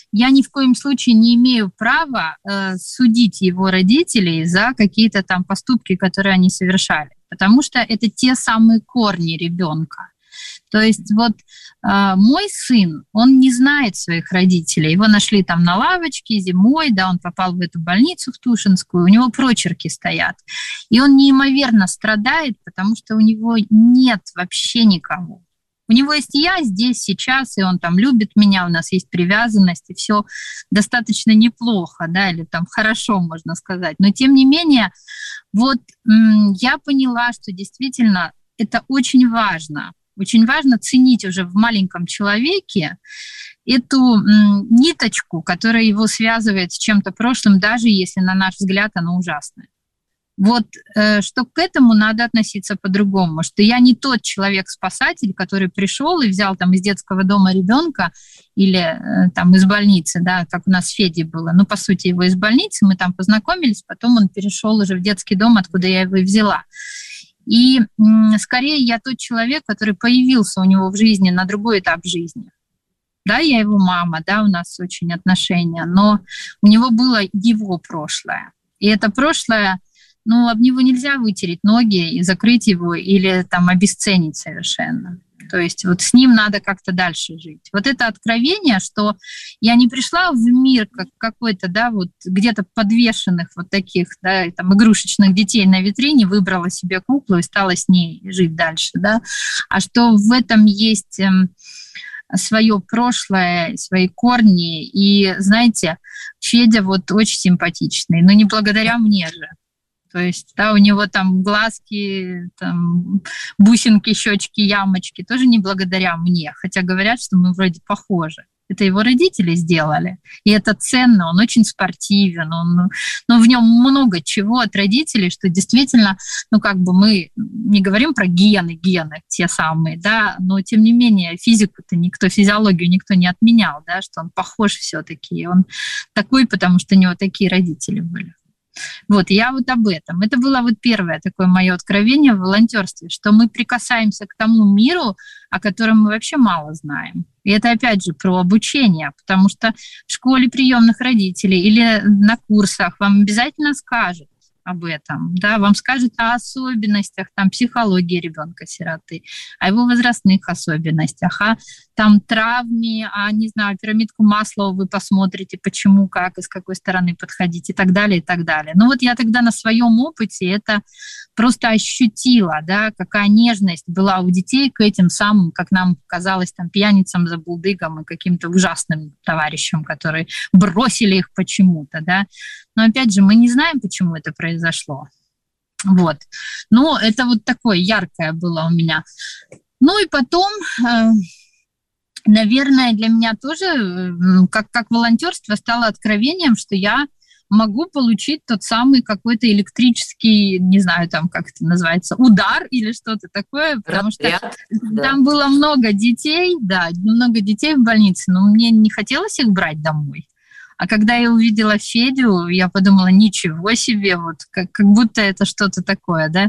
я ни в коем случае не имею права э, судить его родителей за какие-то там поступки, которые они совершали, потому что это те самые корни ребенка. То есть вот э, мой сын, он не знает своих родителей. Его нашли там на лавочке зимой, да, он попал в эту больницу в Тушинскую, у него прочерки стоят. И он неимоверно страдает, потому что у него нет вообще никого. У него есть я здесь, сейчас, и он там любит меня, у нас есть привязанность, и все достаточно неплохо, да, или там хорошо, можно сказать. Но тем не менее, вот м- я поняла, что действительно это очень важно. Очень важно ценить уже в маленьком человеке эту м, ниточку, которая его связывает с чем-то прошлым, даже если, на наш взгляд, оно ужасное. Вот э, что к этому надо относиться по-другому, что я не тот человек-спасатель, который пришел и взял там из детского дома ребенка или э, там из больницы, да, как у нас с Федей было. Ну, по сути, его из больницы, мы там познакомились, потом он перешел уже в детский дом, откуда я его и взяла. И м, скорее я тот человек, который появился у него в жизни на другой этап жизни. Да, я его мама, да, у нас очень отношения, но у него было его прошлое. И это прошлое, ну, об него нельзя вытереть ноги и закрыть его или там обесценить совершенно. То есть вот с ним надо как-то дальше жить. Вот это откровение, что я не пришла в мир как какой-то, да, вот где-то подвешенных вот таких, да, там игрушечных детей на витрине, выбрала себе куклу и стала с ней жить дальше, да, а что в этом есть эм, свое прошлое, свои корни. И, знаете, Федя вот очень симпатичный, но не благодаря мне же. То есть, да, у него там глазки, там, бусинки, щечки, ямочки, тоже не благодаря мне, хотя говорят, что мы вроде похожи. Это его родители сделали, и это ценно, он очень спортивен, он, ну, в нем много чего от родителей, что действительно, ну, как бы мы не говорим про гены, гены те самые, да, но тем не менее физику-то никто, физиологию никто не отменял, да, что он похож все-таки, он такой, потому что у него такие родители были. Вот, я вот об этом. Это было вот первое такое мое откровение в волонтерстве, что мы прикасаемся к тому миру, о котором мы вообще мало знаем. И это опять же про обучение, потому что в школе приемных родителей или на курсах вам обязательно скажут об этом, да, вам скажут о особенностях там, психологии ребенка-сироты, о его возрастных особенностях, о там, травме, о, не знаю, пирамидку Маслоу вы посмотрите, почему, как и с какой стороны подходить и так далее, и так далее. Ну вот я тогда на своем опыте это просто ощутила, да, какая нежность была у детей к этим самым, как нам казалось, там, пьяницам, забулдыгам и каким-то ужасным товарищам, которые бросили их почему-то, да. Но опять же, мы не знаем, почему это произошло. Вот. Но это вот такое яркое было у меня. Ну и потом, наверное, для меня тоже, как, как волонтерство, стало откровением, что я могу получить тот самый какой-то электрический, не знаю, там, как это называется, удар или что-то такое, потому Разряд, что да. Там было много детей, да, много детей в больнице, но мне не хотелось их брать домой. А когда я увидела Федю, я подумала, ничего себе, вот как, как будто это что-то такое, да.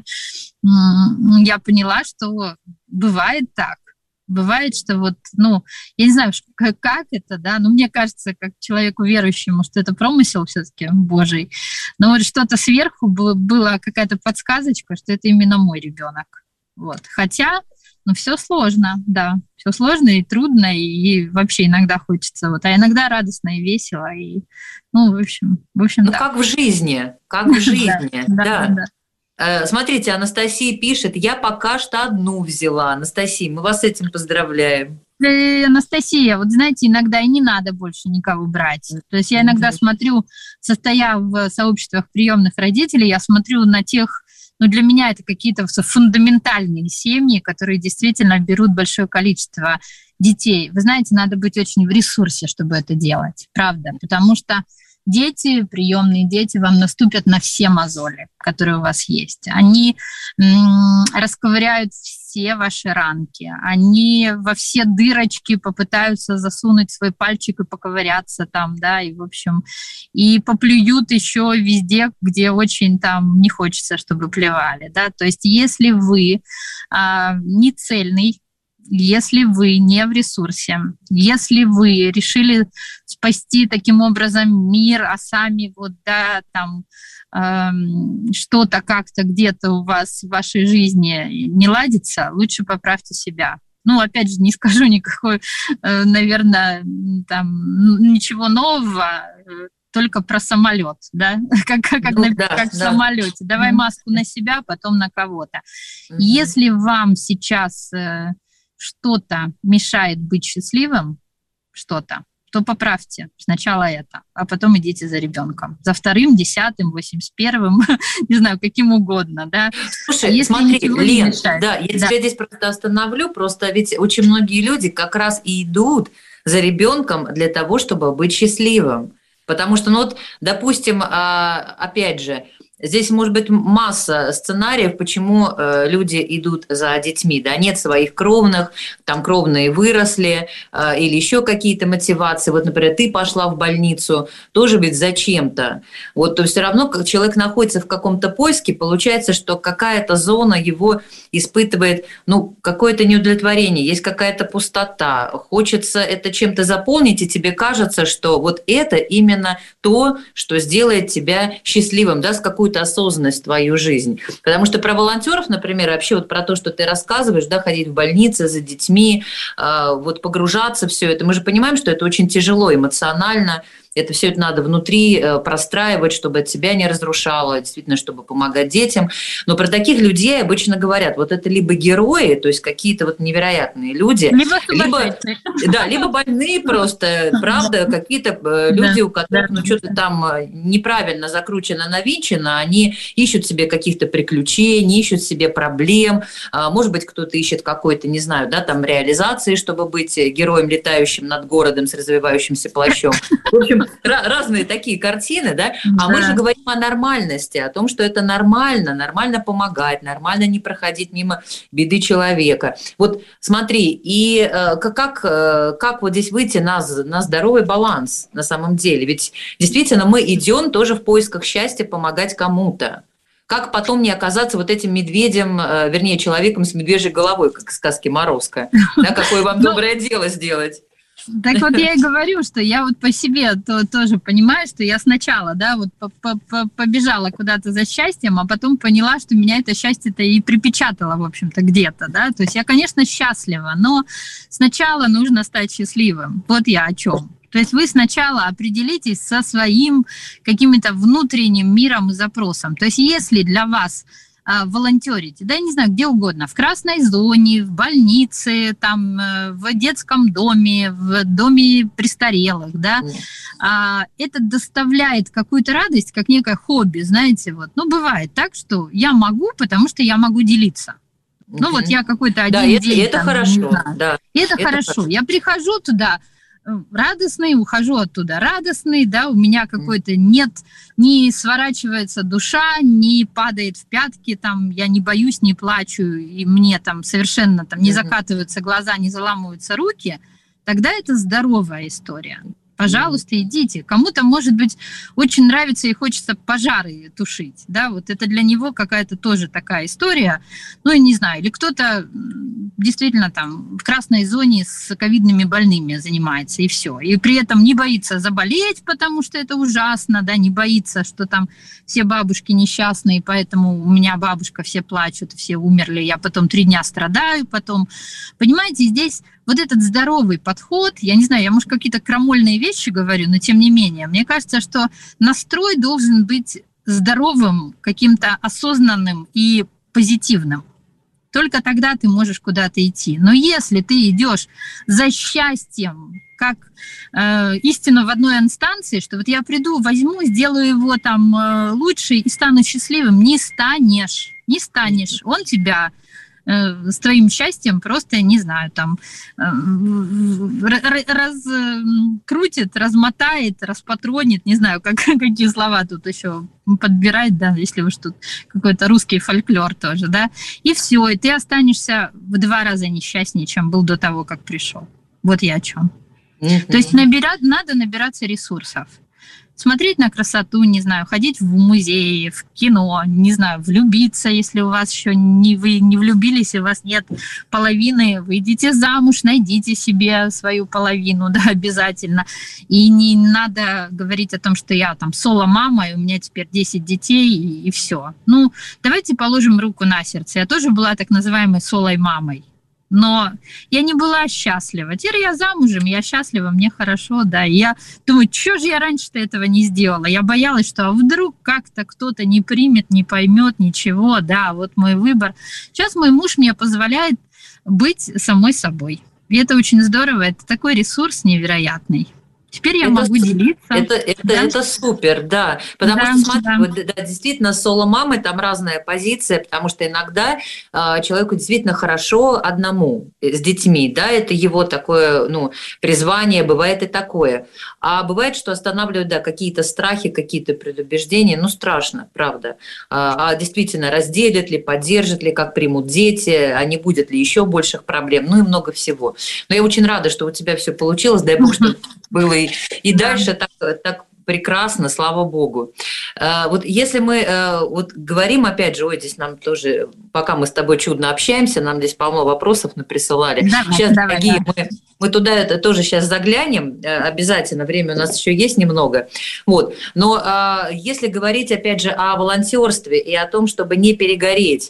Я поняла, что бывает так. Бывает, что вот, ну, я не знаю, как, как это, да, но мне кажется, как человеку верующему, что это промысел все-таки Божий. Но вот что-то сверху было, была какая-то подсказочка, что это именно мой ребенок. Вот. Хотя, ну, все сложно, да, все сложно и трудно, и вообще иногда хочется, вот, а иногда радостно и весело, и, ну, в общем, в общем, ну, да. как в жизни, как в жизни, да. Да. Смотрите, Анастасия пишет, я пока что одну взяла. Анастасия, мы вас с этим поздравляем. Э, Анастасия, вот знаете, иногда и не надо больше никого брать. То есть я иногда смотрю, состоя в сообществах приемных родителей, я смотрю на тех, ну для меня это какие-то фундаментальные семьи, которые действительно берут большое количество детей. Вы знаете, надо быть очень в ресурсе, чтобы это делать, правда, потому что дети, приемные дети, вам наступят на все мозоли, которые у вас есть. Они м- расковыряют все ваши ранки. Они во все дырочки попытаются засунуть свой пальчик и поковыряться там, да, и, в общем, и поплюют еще везде, где очень там не хочется, чтобы плевали, да. То есть если вы а, не цельный, если вы не в ресурсе, если вы решили спасти таким образом мир, а сами вот, да, там э, что-то как-то где-то у вас в вашей жизни не ладится, лучше поправьте себя. Ну, опять же, не скажу никакой, э, наверное, там, ничего нового, только про самолет, да, как, как, ну, на, да, как да. в самолете. Давай маску на себя, потом на кого-то. Mm-hmm. Если вам сейчас э, что-то мешает быть счастливым, что-то, то поправьте сначала это, а потом идите за ребенком. За вторым, десятым, восемьдесят первым, не знаю, каким угодно, да. Слушай, если смотри, Лен, да, я да. тебя здесь просто остановлю, просто ведь очень многие люди как раз и идут за ребенком для того, чтобы быть счастливым. Потому что, ну вот, допустим, опять же, здесь может быть масса сценариев, почему люди идут за детьми. Да? Нет своих кровных, там кровные выросли или еще какие-то мотивации. Вот, например, ты пошла в больницу, тоже ведь зачем-то. Вот, то все равно, как человек находится в каком-то поиске, получается, что какая-то зона его испытывает, ну, какое-то неудовлетворение, есть какая-то пустота. Хочется это чем-то заполнить, и тебе кажется, что вот это именно то, что сделает тебя счастливым, даст какую-то осознанность в твою жизнь. Потому что про волонтеров, например, вообще вот про то, что ты рассказываешь, да, ходить в больницы за детьми, вот погружаться в все это, мы же понимаем, что это очень тяжело эмоционально. Это все это надо внутри простраивать, чтобы от себя не разрушало, действительно, чтобы помогать детям. Но про таких людей обычно говорят, вот это либо герои, то есть какие-то вот невероятные люди, либо, либо, да, либо больные просто, правда, какие-то люди, у которых ну, что-то там неправильно закручено, навинчено, они ищут себе каких-то приключений, ищут себе проблем, может быть, кто-то ищет какой-то, не знаю, да, там реализации, чтобы быть героем, летающим над городом с развивающимся плащом. В общем, разные такие картины, да? А да. мы же говорим о нормальности, о том, что это нормально, нормально помогать, нормально не проходить мимо беды человека. Вот смотри, и э, как, как вот здесь выйти на, на здоровый баланс на самом деле? Ведь действительно мы идем тоже в поисках счастья помогать кому-то. Как потом не оказаться вот этим медведем, э, вернее, человеком с медвежьей головой, как в сказке Морозко? Да, какое вам доброе дело сделать? Так вот я и говорю, что я вот по себе то, тоже понимаю, что я сначала, да, вот побежала куда-то за счастьем, а потом поняла, что меня это счастье-то и припечатало, в общем-то, где-то, да, то есть я, конечно, счастлива, но сначала нужно стать счастливым, вот я о чем. То есть вы сначала определитесь со своим каким-то внутренним миром и запросом, то есть если для вас волонтерить, да, не знаю, где угодно, в красной зоне, в больнице, там, в детском доме, в доме престарелых, да, mm. это доставляет какую-то радость, как некое хобби, знаете, вот, ну, бывает так, что я могу, потому что я могу делиться. Mm-hmm. Ну, вот я какой-то один да, день... Это, это там, хорошо, да. И это, это хорошо. хорошо. Я прихожу туда, радостный, ухожу оттуда радостный, да, у меня какой-то нет, не сворачивается душа, не падает в пятки, там, я не боюсь, не плачу, и мне там совершенно там не закатываются глаза, не заламываются руки, тогда это здоровая история. Пожалуйста, идите. Кому-то, может быть, очень нравится и хочется пожары тушить, да, вот это для него какая-то тоже такая история, ну, и не знаю, или кто-то действительно там в красной зоне с ковидными больными занимается, и все, и при этом не боится заболеть, потому что это ужасно, да, не боится, что там все бабушки несчастные, поэтому у меня бабушка, все плачут, все умерли, я потом три дня страдаю, потом, понимаете, здесь вот этот здоровый подход, я не знаю, я, может, какие-то крамольные вещи говорю, но тем не менее, мне кажется, что настрой должен быть здоровым, каким-то осознанным и позитивным. Только тогда ты можешь куда-то идти. Но если ты идешь за счастьем, как э, истину в одной инстанции, что вот я приду, возьму, сделаю его там э, лучше и стану счастливым, не станешь, не станешь. Он тебя с твоим счастьем просто, не знаю, там раскрутит, размотает, распатронит, не знаю, как, какие слова тут еще подбирать, да, если уж тут какой-то русский фольклор тоже, да, и все, и ты останешься в два раза несчастнее, чем был до того, как пришел. Вот я о чем. Mm-hmm. То есть набирать, надо набираться ресурсов. смотреть на красоту, не знаю, ходить в музеи, в кино, не знаю, влюбиться, если у вас еще не, вы не влюбились, и у вас нет половины, выйдите замуж, найдите себе свою половину, да, обязательно. И не надо говорить о том, что я там соло-мама, и у меня теперь десять детей, и, и все. Ну, давайте положим руку на сердце. Я тоже была так называемой солой-мамой. Но я не была счастлива. Теперь я замужем, я счастлива, мне хорошо, да. И я думаю, что же я раньше-то этого не сделала? Я боялась, что а вдруг как-то кто-то не примет, не поймет ничего, да, вот мой выбор. Сейчас мой муж мне позволяет быть самой собой. И это очень здорово, это такой ресурс невероятный. Теперь я это, могу делиться. Это, это, да? это супер, да. Потому да, что, смотри, да. Вот, да, действительно, с соло-мамой там разная позиция, потому что иногда э, человеку действительно хорошо одному, с детьми, да, это его такое, ну, призвание, бывает и такое. А бывает, что останавливают, да, какие-то страхи, какие-то предубеждения, ну, страшно, правда. А, а действительно, разделят ли, поддержат ли, как примут дети, а не будет ли еще больших проблем, ну и много всего. Но я очень рада, что у тебя все получилось, дай бог, что было и, и дальше так, так прекрасно, слава богу. Вот если мы вот говорим, опять же, ой, здесь нам тоже, пока мы с тобой чудно общаемся, нам здесь полно вопросов наприсылали. Давай, сейчас, давай, дорогие, да. мы, мы туда это тоже сейчас заглянем, обязательно, время у нас еще есть немного. Вот. Но если говорить, опять же, о волонтерстве и о том, чтобы не перегореть,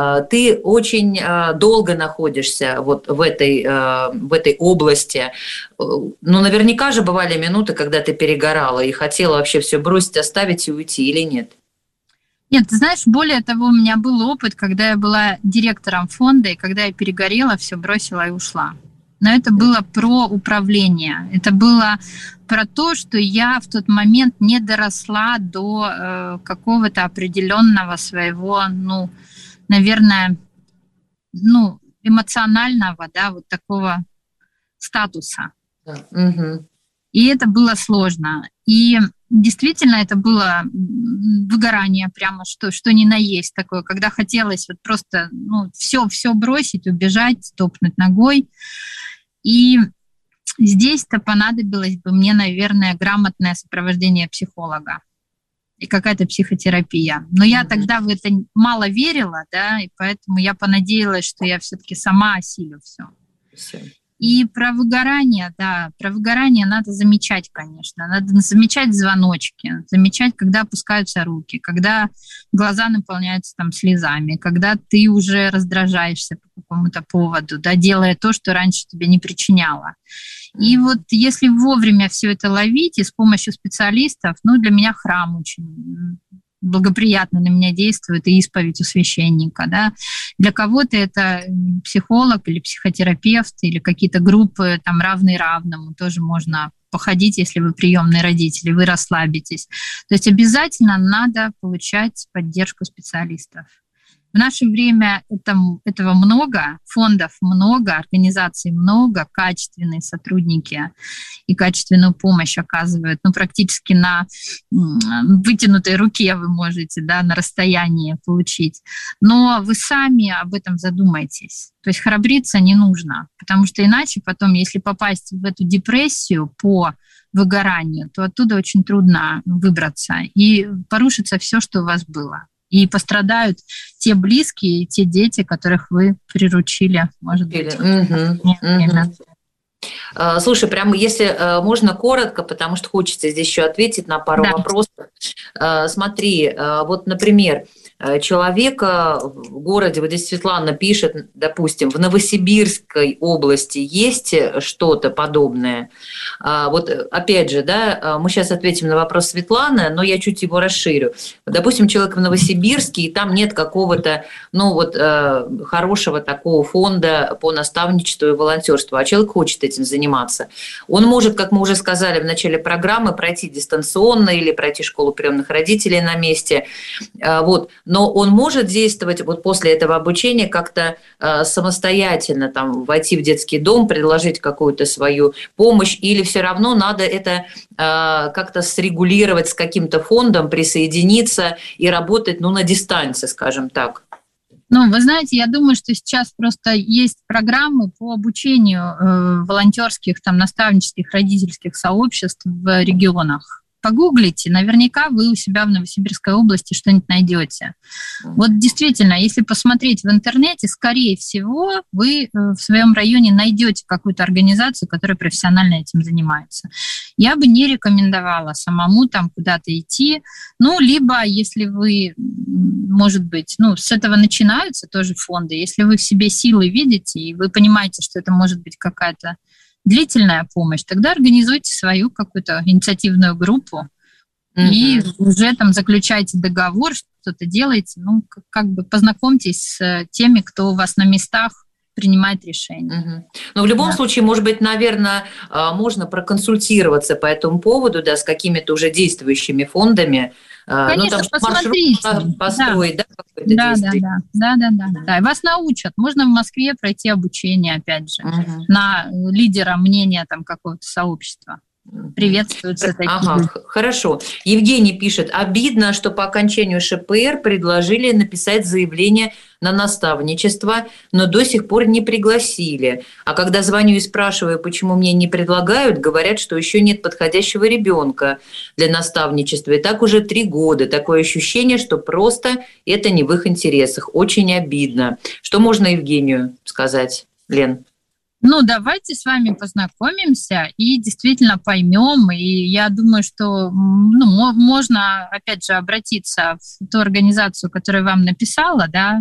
ты очень долго находишься вот в этой, в этой области. Ну, наверняка же бывали минуты, когда ты перегорала и хотела вообще все бросить, оставить и уйти, или нет? Нет, ты знаешь, более того, у меня был опыт, когда я была директором фонда, и когда я перегорела, все бросила и ушла. Но это было про управление. Это было про то, что я в тот момент не доросла до э, какого-то определенного своего, ну, наверное, ну, эмоционального, да, вот такого статуса. Угу. И это было сложно. И действительно это было выгорание прямо, что, что ни на есть такое, когда хотелось вот просто ну, все, все бросить, убежать, топнуть ногой. И здесь-то понадобилось бы мне, наверное, грамотное сопровождение психолога и какая-то психотерапия. Но я mm-hmm. тогда в это мало верила, да, и поэтому я понадеялась, что я все-таки сама осилю все. все. И про выгорание, да, про выгорание надо замечать, конечно. Надо замечать звоночки, замечать, когда опускаются руки, когда глаза наполняются там слезами, когда ты уже раздражаешься по какому-то поводу, да, делая то, что раньше тебе не причиняло. И вот если вовремя все это ловить и с помощью специалистов, ну, для меня храм очень благоприятно на меня действует, и исповедь у священника. Да. Для кого-то это психолог или психотерапевт, или какие-то группы там равные равному, тоже можно походить, если вы приемные родители, вы расслабитесь. То есть обязательно надо получать поддержку специалистов. В наше время это, этого много, фондов много, организаций много, качественные сотрудники и качественную помощь оказывают. Ну, практически на вытянутой руке вы можете, да, на расстоянии получить. Но вы сами об этом задумайтесь. То есть храбриться не нужно, потому что иначе потом, если попасть в эту депрессию по выгоранию, то оттуда очень трудно выбраться и порушится все, что у вас было. И пострадают те близкие, те дети, которых вы приручили, может быть. Угу, угу. Слушай, прямо если можно коротко, потому что хочется здесь еще ответить на пару да. вопросов. Смотри, вот, например, человека в городе, вот здесь Светлана пишет, допустим, в Новосибирской области есть что-то подобное? Вот опять же, да, мы сейчас ответим на вопрос Светланы, но я чуть его расширю. Допустим, человек в Новосибирске, и там нет какого-то, ну вот, хорошего такого фонда по наставничеству и волонтерству, а человек хочет этим заниматься. Он может, как мы уже сказали в начале программы, пройти дистанционно или пройти школу приемных родителей на месте, вот. Но он может действовать вот после этого обучения как-то э, самостоятельно, там, войти в детский дом, предложить какую-то свою помощь, или все равно надо это э, как-то срегулировать с каким-то фондом, присоединиться и работать, ну, на дистанции, скажем так. Ну, вы знаете, я думаю, что сейчас просто есть программы по обучению э, волонтерских, там, наставнических, родительских сообществ в регионах. погуглите, наверняка вы у себя в Новосибирской области что-нибудь найдете. Вот действительно, если посмотреть в интернете, скорее всего, вы в своем районе найдете какую-то организацию, которая профессионально этим занимается. Я бы не рекомендовала самому там куда-то идти. Ну, либо, если вы, может быть, ну, с этого начинаются тоже фонды, если вы в себе силы видите, и вы понимаете, что это может быть какая-то длительная помощь, тогда организуйте свою какую-то инициативную группу mm-hmm. и уже там заключайте договор, что-то делаете, ну, как, как бы познакомьтесь с теми, кто у вас на местах принимает решения. Угу. Но в любом да. случае, может быть, наверное, можно проконсультироваться по этому поводу, да, с какими-то уже действующими фондами. Конечно, ну, там, посмотрите. Построить, да, да, какое-то да, действие. Да, да, да, да, да, да. И вас научат. Можно в Москве пройти обучение, опять же, угу. на лидера мнения там какого-то сообщества. Приветствуются такие. Ага, хорошо. Евгений пишет: обидно, что по окончанию ШПР предложили написать заявление на наставничество, но до сих пор не пригласили. А когда звоню и спрашиваю, почему мне не предлагают, говорят, что еще нет подходящего ребенка для наставничества. И так уже три года. Такое ощущение, что просто это не в их интересах. Очень обидно. Что можно Евгению сказать, Лен? Ну, давайте с вами познакомимся и действительно поймем. И я думаю, что ну, можно, опять же, обратиться в ту организацию, которая вам написала, да,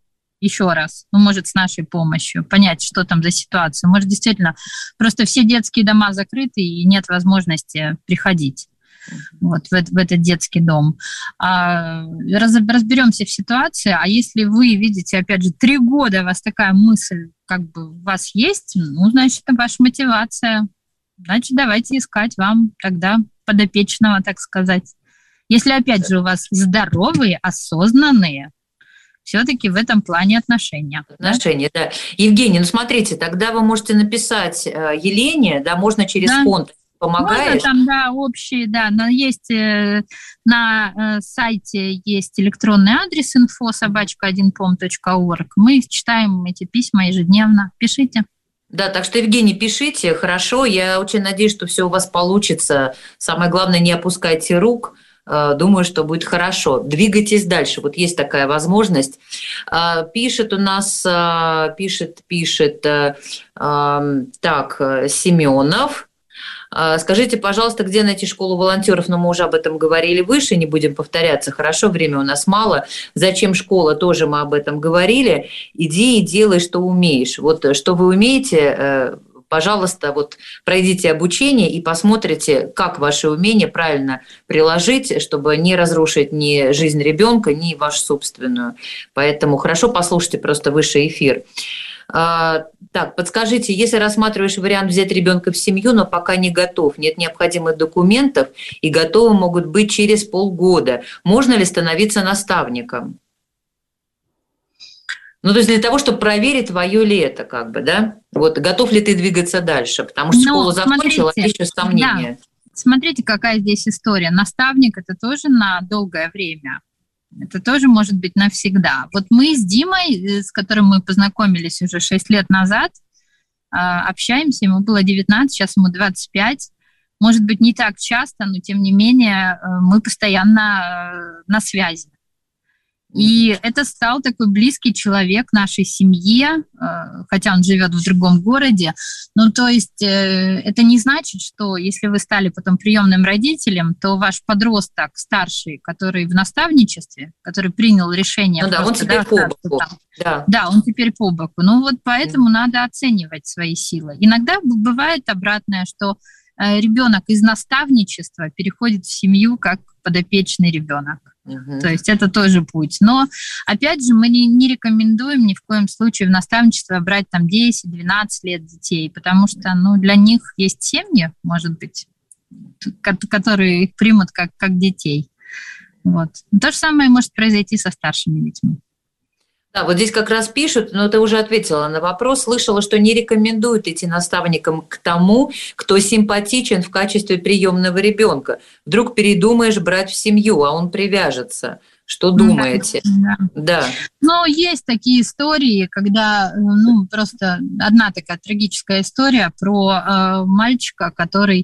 еще раз, ну, может, с нашей помощью, понять, что там за ситуация. Может, действительно, просто все детские дома закрыты и нет возможности приходить вот, в, в этот детский дом. А, раз, разберемся в ситуации, а если вы видите, опять же, три года у вас такая мысль, как бы у вас есть, ну, значит, это ваша мотивация. Значит, давайте искать вам тогда подопечного, так сказать. Если, опять же, у вас здоровые, осознанные, все-таки в этом плане отношения. Отношения, да? да. Евгений, ну смотрите, тогда вы можете написать Елене, да, можно через да. фонд. Помогаешь? Можно там, да, общие, да, но есть э, на э, сайте есть электронный адрес инфо собачка один пом точка орг. Мы читаем эти письма ежедневно. Пишите. Да, так что, Евгений, пишите, хорошо. Я очень надеюсь, что все у вас получится. Самое главное, не опускайте рук. Думаю, что будет хорошо. Двигайтесь дальше. Вот есть такая возможность. Пишет у нас, пишет, пишет, так, Семенов. Скажите, пожалуйста, где найти школу волонтеров? Но мы уже об этом говорили выше, не будем повторяться. Хорошо, время у нас мало. Зачем школа? Тоже мы об этом говорили. Иди и делай, что умеешь. Вот что вы умеете, пожалуйста, вот пройдите обучение и посмотрите, как ваши умения правильно приложить, чтобы не разрушить ни жизнь ребенка, ни вашу собственную. Поэтому хорошо послушайте просто выше эфир. Так, подскажите, если рассматриваешь вариант взять ребенка в семью, но пока не готов, нет необходимых документов и готовы могут быть через полгода, можно ли становиться наставником? Ну, то есть для того, чтобы проверить, твое ли это, как бы, да? Вот, готов ли ты двигаться дальше? Потому что школу закончила, а еще сомнения. Да. Смотрите, какая здесь история. Наставник – это тоже на долгое время. Это тоже может быть навсегда. Вот мы с Димой, с которым мы познакомились уже шесть лет назад, общаемся, ему было девятнадцать, сейчас ему двадцать пять. Может быть, не так часто, но тем не менее мы постоянно на связи. И это стал такой близкий человек нашей семье, хотя он живет в другом городе. Ну, то есть это не значит, что если вы стали потом приемным родителем, то ваш подросток старший, который в наставничестве, который принял решение... Ну да, просто, он теперь да, по боку. Да. да, он теперь по боку. Ну вот поэтому mm. надо оценивать свои силы. Иногда бывает обратное, что ребенок из наставничества переходит в семью как подопечный ребенок. Uh-huh. То есть это тоже путь. Но, опять же, мы не, не рекомендуем ни в коем случае в наставничество брать там десять-двенадцать лет детей, потому что ну, для них есть семьи, может быть, которые их примут как, как детей. Вот. То же самое может произойти со старшими детьми. Да, вот здесь как раз пишут, но ты уже ответила на вопрос, слышала, что не рекомендуют идти наставникам к тому, кто симпатичен в качестве приемного ребенка. Вдруг передумаешь брать в семью, а он привяжется. Что думаете? Да. да. Но есть такие истории, когда, ну, просто одна такая трагическая история про э, мальчика, который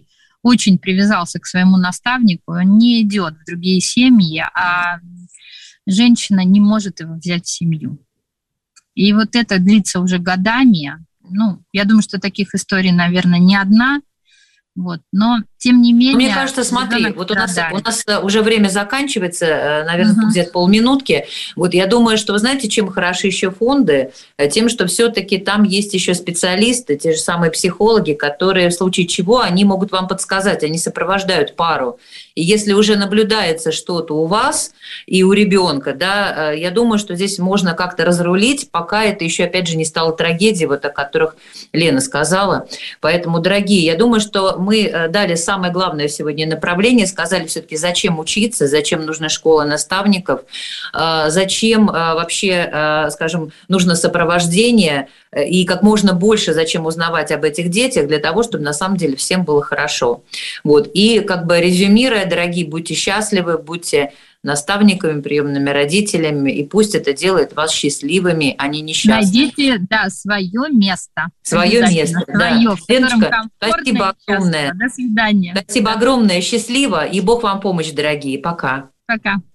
очень привязался к своему наставнику, он не идет в другие семьи, а женщина не может его взять в семью. И вот это длится уже годами. Ну, я думаю, что таких историй, наверное, не одна. Вот. Но, тем не менее... Мне кажется, смотри, вот у нас, у нас уже время заканчивается, наверное, uh-huh. где-то полминутки. Вот я думаю, что, вы знаете, чем хороши еще фонды? Тем, что все-таки там есть еще специалисты, те же самые психологи, которые в случае чего они могут вам подсказать, они сопровождают пару. И если уже наблюдается что-то у вас и у ребенка, да, я думаю, что здесь можно как-то разрулить, пока это еще, опять же, не стало трагедией, вот о которых Лена сказала. Поэтому, дорогие, я думаю, что мы дали самое главное сегодня направление, сказали все-таки, зачем учиться, зачем нужна школа наставников, зачем вообще, скажем, нужно сопровождение и как можно больше зачем узнавать об этих детях для того, чтобы на самом деле всем было хорошо. Вот. И как бы резюмируя, дорогие, будьте счастливы, будьте наставниками, приемными родителями, и пусть это делает вас счастливыми, а не несчастными. Найдите, да, свое место. Свое место, свое, да. Леночка, спасибо огромное. До свидания. Спасибо да. огромное, счастливо, и Бог вам помощь, дорогие. Пока. Пока.